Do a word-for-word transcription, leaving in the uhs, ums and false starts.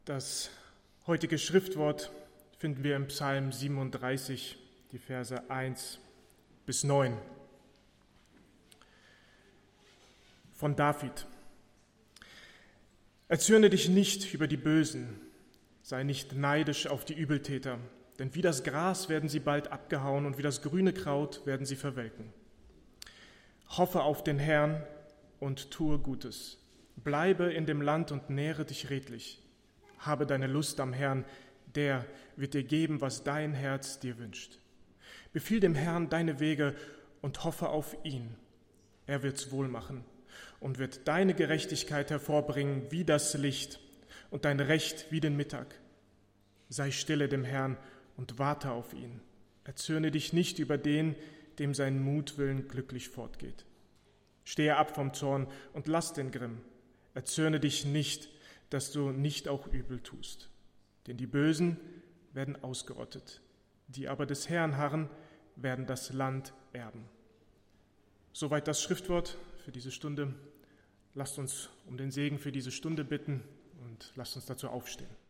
Das heutige Schriftwort finden wir im Psalm siebenunddreißig, die Verse eins bis neun. Von David. Erzürne dich nicht über die Bösen, sei nicht neidisch auf die Übeltäter, denn wie das Gras werden sie bald abgehauen und wie das grüne Kraut werden sie verwelken. Hoffe auf den Herrn und tue Gutes. Bleibe in dem Land und nähre dich redlich. Habe deine Lust am Herrn, der wird dir geben, was dein Herz dir wünscht. Befiehl dem Herrn deine Wege und hoffe auf ihn. Er wird's wohl machen und wird deine Gerechtigkeit hervorbringen wie das Licht und dein Recht wie den Mittag. Sei stille dem Herrn und warte auf ihn. Erzürne dich nicht über den, dem sein Mutwillen glücklich fortgeht. Stehe ab vom Zorn und lass den Grimm. Erzürne dich nicht, dass du nicht auch übel tust. Denn die Bösen werden ausgerottet, die aber des Herrn harren, werden das Land erben. Soweit das Schriftwort für diese Stunde. Lasst uns um den Segen für diese Stunde bitten und lasst uns dazu aufstehen.